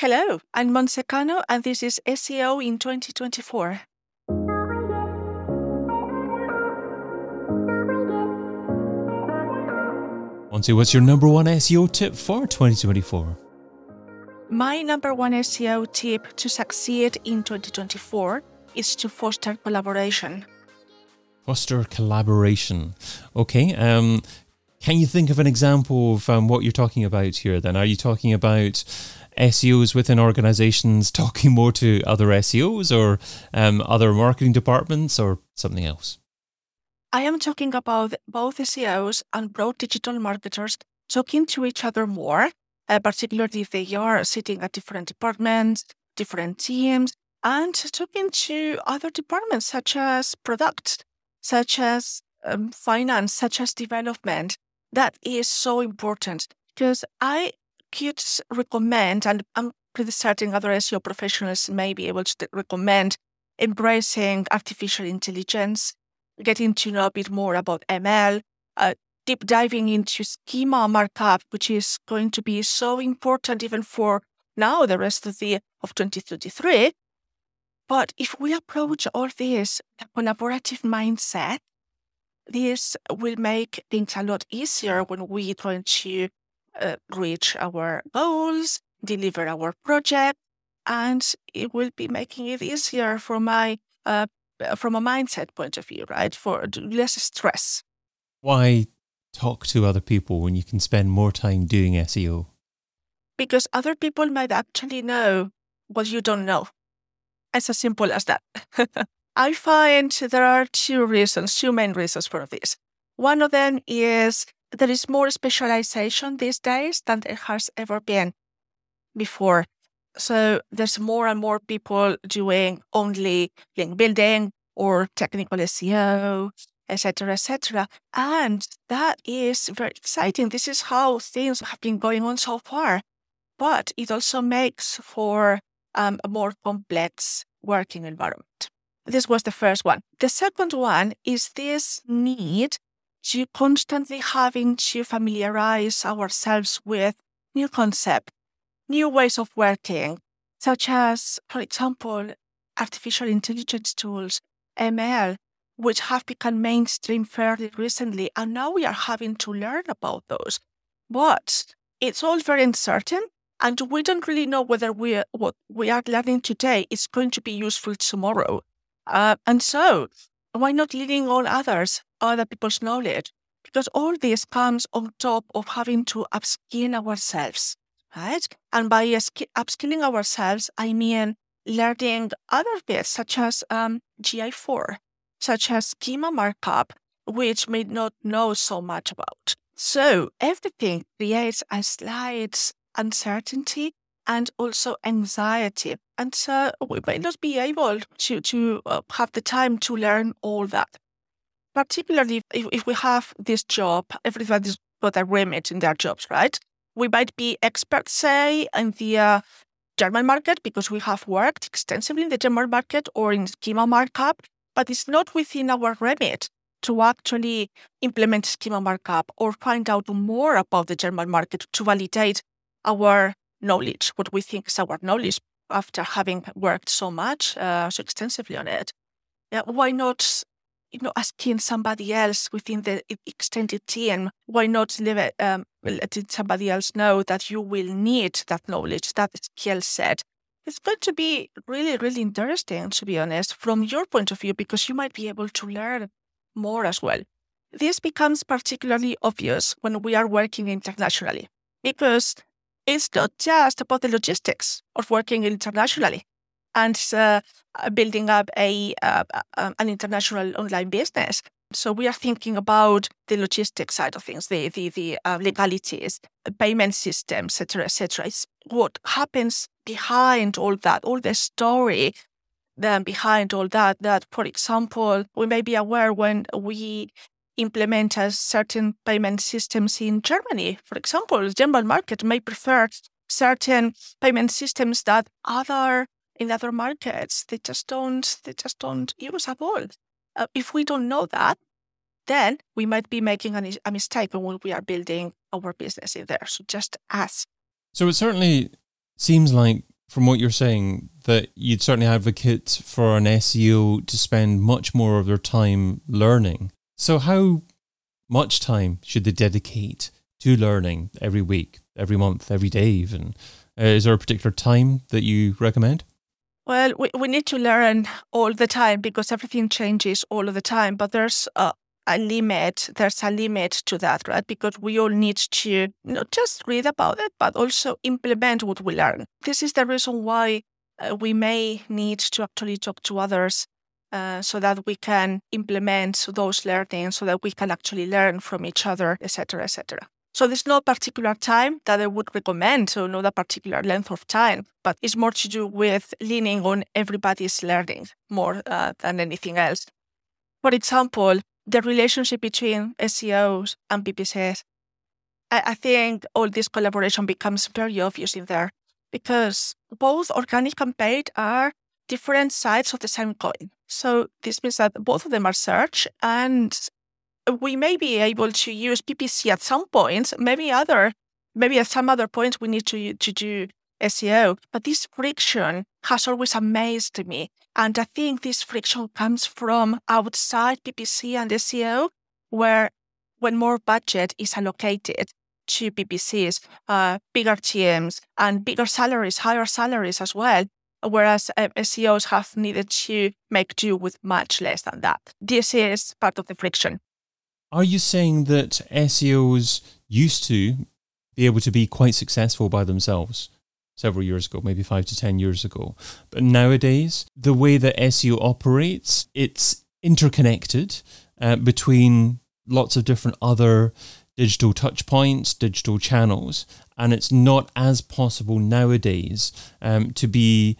Hello, I'm Monsecano, and this is SEO in 2024. Monse, what's your number one SEO tip for 2024? My number one SEO tip to succeed in 2024 is to foster collaboration. Foster collaboration. Okay. Can you think of an example of what you're talking about here then? Are you talking about SEOs within organizations talking more to other SEOs or other marketing departments or something else? I am talking about both SEOs and broad digital marketers talking to each other more, particularly if they are sitting at different departments, different teams, and talking to other departments such as product, such as finance, such as development. That is so important because I could recommend, and I'm pretty certain other SEO professionals may be able to recommend, embracing artificial intelligence, getting to know a bit more about ML, deep diving into schema markup, which is going to be so important even for now, the rest of 2023. But if we approach all this a collaborative mindset, this will make things a lot easier when we try to reach our goals, deliver our project, and it will be making it easier from a mindset point of view, right? For less stress. Why talk to other people when you can spend more time doing SEO? Because other people might actually know what you don't know. It's as simple as that. I find there are two main reasons for this. One of them is there is more specialization these days than there has ever been before. So there's more and more people doing only link building or technical SEO, etc., etc. And that is very exciting. This is how things have been going on so far. But it also makes for a more complex working environment. This was the first one. The second one is this need to constantly having to familiarize ourselves with new concepts, new ways of working, such as, for example, artificial intelligence tools, ML, which have become mainstream fairly recently, and now we are having to learn about those. But it's all very uncertain, and we don't really know whether what we are learning today is going to be useful tomorrow. And so, why not leaning on other people's knowledge? Because all this comes on top of having to upskill ourselves, right? And by upskilling ourselves, I mean learning other bits such as GI4, such as schema markup, which may not know so much about. So everything creates a slight uncertainty and also anxiety. And so we may not be able to have the time to learn all that. Particularly if we have this job, everybody's got a remit in their jobs, right? We might be experts, say, in the German market because we have worked extensively in the German market or in schema markup, but it's not within our remit to actually implement schema markup or find out more about the German market to validate our knowledge, what we think is our knowledge after having worked so extensively on it. Yeah, why not, asking somebody else within the extended team? Why not letting somebody else know that you will need that knowledge, that skill set? It's going to be really, really interesting, to be honest, from your point of view, because you might be able to learn more as well. This becomes particularly obvious when we are working internationally, because it's not just about the logistics of working internationally and building up an international online business. So we are thinking about the logistics side of things, the legalities, payment systems, etc. It's what happens behind all that, all the story then behind all that, for example, we may be aware when we implement certain payment systems in Germany. For example, the German market may prefer certain payment systems that in other markets they just don't use at all. If we don't know that, then we might be making a mistake when we are building our business in there. So just ask. So it certainly seems like from what you're saying, that you'd certainly advocate for an SEO to spend much more of their time learning. So how much time should they dedicate to learning every week, every month, every day even? Is there a particular time that you recommend? Well, we need to learn all the time because everything changes all of the time, but there's a limit. There's a limit to that, right? Because we all need to not just read about it, but also implement what we learn. This is the reason why we may need to actually talk to others so that we can implement those learnings, so that we can actually learn from each other, etc., etc. So there's no particular time that I would recommend, so not a particular length of time, but it's more to do with leaning on everybody's learning more than anything else. For example, the relationship between SEOs and PPCs. I think all this collaboration becomes very obvious in there because both organic and paid are different sides of the same coin. So this means that both of them are search, and we may be able to use PPC at some point, maybe at some other point we need to do SEO. But this friction has always amazed me. And I think this friction comes from outside PPC and SEO, where when more budget is allocated to PPCs, bigger teams and bigger salaries, higher salaries as well, whereas SEOs have needed to make do with much less than that. This is part of the friction. Are you saying that SEOs used to be able to be quite successful by themselves several years ago, maybe 5 to 10 years ago, but nowadays, the way that SEO operates, it's interconnected between lots of different other digital touch points, digital channels, and it's not as possible nowadays to be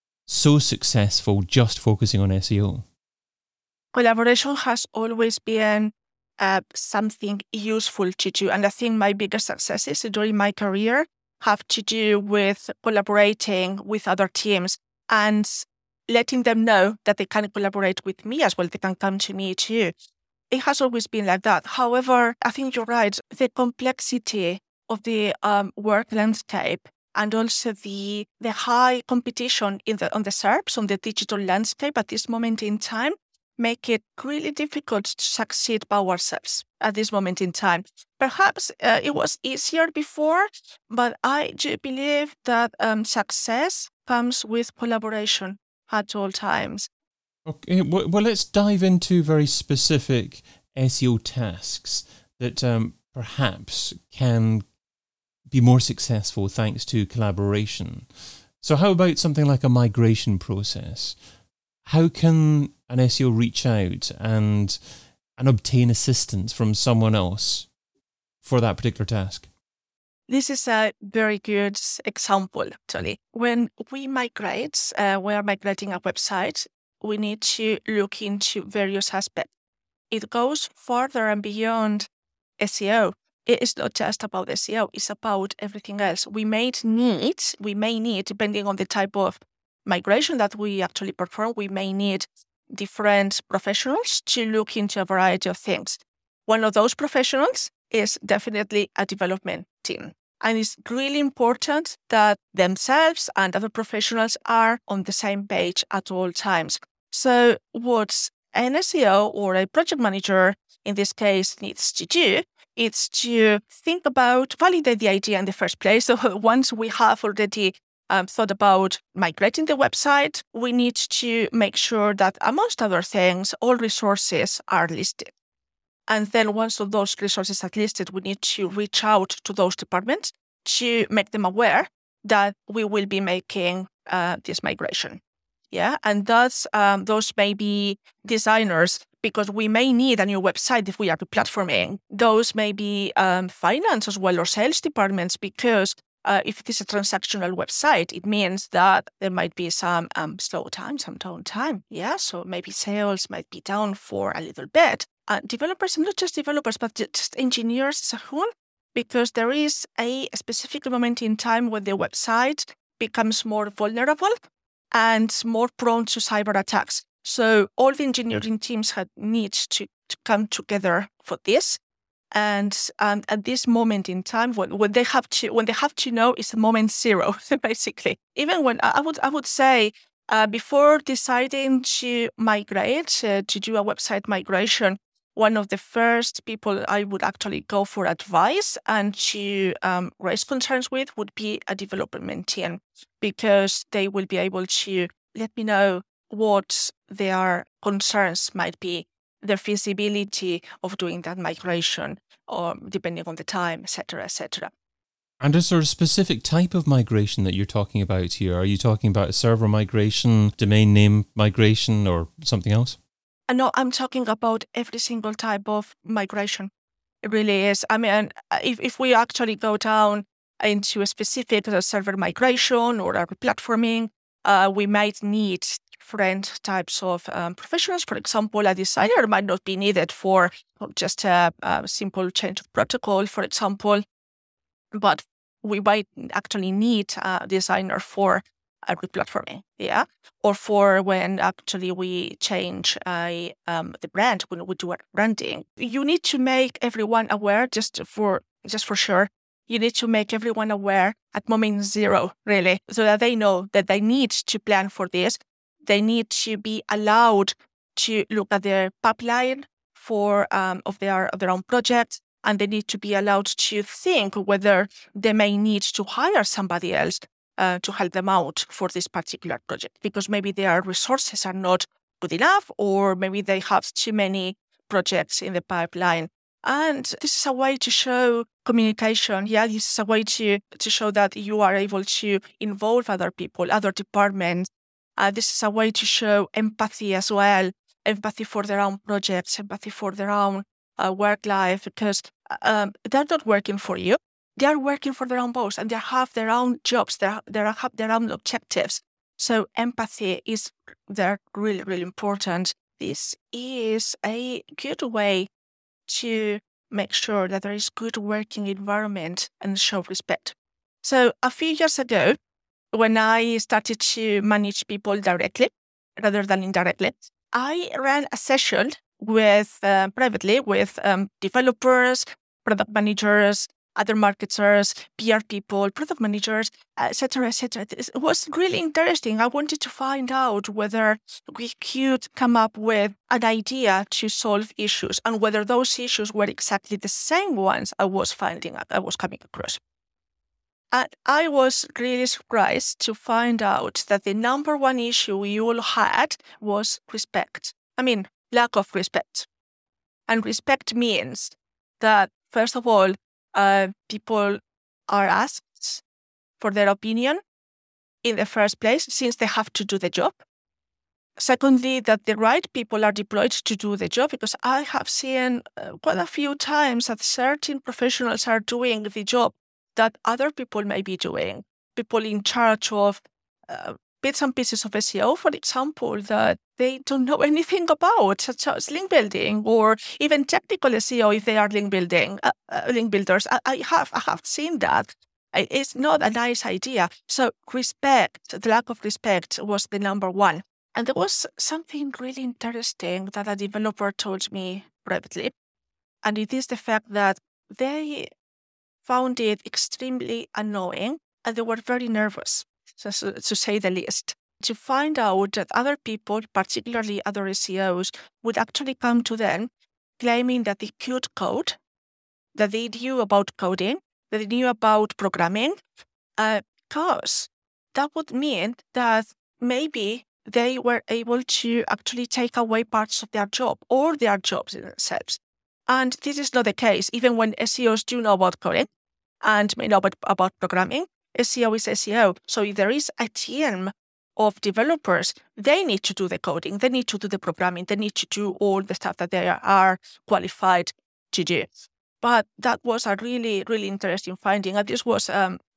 so successful just focusing on SEO? Collaboration has always been something useful to do. And I think my biggest successes during my career have to do with collaborating with other teams and letting them know that they can collaborate with me as well. They can come to me too. It has always been like that. However, I think you're right. The complexity of the work landscape and also the high competition on the SERPs, on the digital landscape at this moment in time, make it really difficult to succeed by ourselves at this moment in time. Perhaps it was easier before, but I do believe that success comes with collaboration at all times. Okay, well, let's dive into very specific SEO tasks that perhaps can be more successful thanks to collaboration. So how about something like a migration process? How can an SEO reach out and obtain assistance from someone else for that particular task? This is a very good example, actually. When we are migrating a website, we need to look into various aspects. It goes further and beyond SEO. It is not just about SEO, it's about everything else. We may need, depending on the type of migration that we actually perform, we may need different professionals to look into a variety of things. One of those professionals is definitely a development team. And it's really important that themselves and other professionals are on the same page at all times. So what an SEO or a project manager in this case needs to do is to think about, validate the idea in the first place. So once we have already thought about migrating the website, we need to make sure that, amongst other things, all resources are listed. And then once all those resources are listed, we need to reach out to those departments to make them aware that we will be making this migration. Yeah, and thus those may be designers, because we may need a new website if we are replatforming. Those may be finance as well, or sales departments, because if it is a transactional website, it means that there might be some slow time, some downtime. Yeah, so maybe sales might be down for a little bit. Developers, and not just developers, but just engineers as a whole, because there is a specific moment in time when the website becomes more vulnerable and more prone to cyber attacks. So all the engineering teams need to come together for this. And at this moment in time, when they have to know, is moment zero, basically. Even when I would say before deciding to migrate to do a website migration, one of the first people I would actually go for advice and to raise concerns with would be a development team, because they will be able to let me know what their concerns might be, the feasibility of doing that migration, or depending on the time, etc., etc. And is there a specific type of migration that you're talking about here? Are you talking about a server migration, domain name migration, or something else? No, I'm talking about every single type of migration. It really is. I mean, if we actually go down into a specific server migration or a replatforming, we might need different types of professionals. For example, a designer might not be needed for just a simple change of protocol, for example, but we might actually need a designer for a replatforming, or for when actually we change the brand, when we do branding. You need to make everyone aware, just for sure. You need to make everyone aware at moment zero, really, so that they know that they need to plan for this. They need to be allowed to look at their pipeline for of their own projects, and they need to be allowed to think whether they may need to hire somebody else to help them out for this particular project, because maybe their resources are not good enough, or maybe they have too many projects in the pipeline. And this is a way to show communication. This is a way to show that you are able to involve other people, other departments. This is a way to show empathy as well, empathy for their own projects, empathy for their own work life, because they're not working for you. They are working for their own boss, and they have their own jobs. They have their own objectives. So empathy is there really, really important. This is a good way to make sure that there is good working environment and show respect. So a few years ago, when I started to manage people directly rather than indirectly, I ran a session with privately with developers, product managers, other marketers, PR people, product managers, etc., etc. It was really interesting. I wanted to find out whether we could come up with an idea to solve issues, and whether those issues were exactly the same ones I was coming across. And I was really surprised to find out that the number one issue we all had was respect. I mean, lack of respect. And respect means that, first of all, people are asked for their opinion in the first place, since they have to do the job. Secondly, that the right people are deployed to do the job, because I have seen quite a few times that certain professionals are doing the job that other people may be doing. People in charge of bits and pieces of SEO, for example, that they don't know anything about, such as link building, or even technical SEO if they are link builders. I have seen that. It's not a nice idea. So respect, the lack of respect, was the number one. And there was something really interesting that a developer told me privately, and it is the fact that they found it extremely annoying, and they were very nervous, to say the least, to find out that other people, particularly other SEOs, would actually come to them claiming that they could code, that they knew about coding, that they knew about programming, because that would mean that maybe they were able to actually take away parts of their job, or their jobs in themselves. And this is not the case. Even when SEOs do know about coding and may know about programming, SEO is SEO. So if there is a team of developers, they need to do the coding, they need to do the programming, they need to do all the stuff that they are qualified to do. But that was a really, really interesting finding. And this was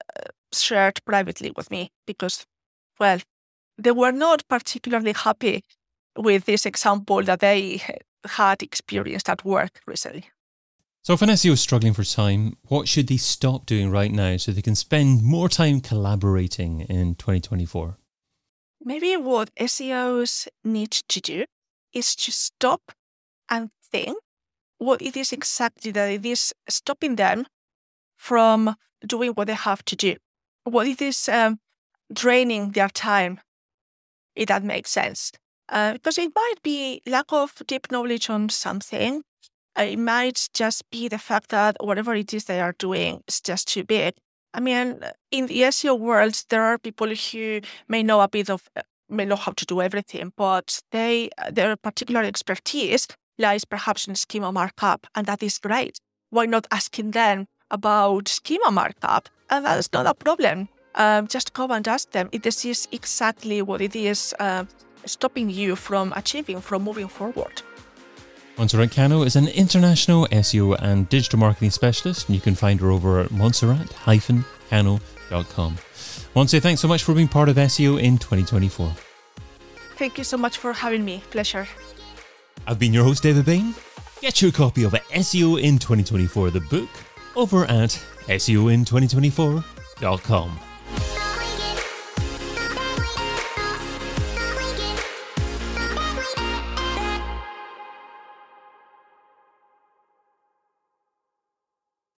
shared privately with me because, well, they were not particularly happy with this example that they had experienced at work recently. So if an SEO is struggling for time, what should they stop doing right now so they can spend more time collaborating in 2024? Maybe what SEOs need to do is to stop and think what it is exactly that it is stopping them from doing what they have to do. What it is draining their time, if that makes sense. Because it might be lack of deep knowledge on something. It might just be the fact that whatever it is they are doing is just too big. I mean, in the SEO world, there are people who may know may know how to do everything, but their particular expertise lies perhaps in schema markup, and that is great. Why not asking them about schema markup? And that's not a problem. Just go and ask them if this is exactly what it is stopping you from achieving, from moving forward. Montserrat Cano is an international SEO and digital marketing specialist, and you can find her over at montserrat-cano.com. Montse, thanks so much for being part of SEO in 2024. Thank you so much for having me. Pleasure. I've been your host, David Bain. Get your copy of SEO in 2024, the book, over at seoin2024.com.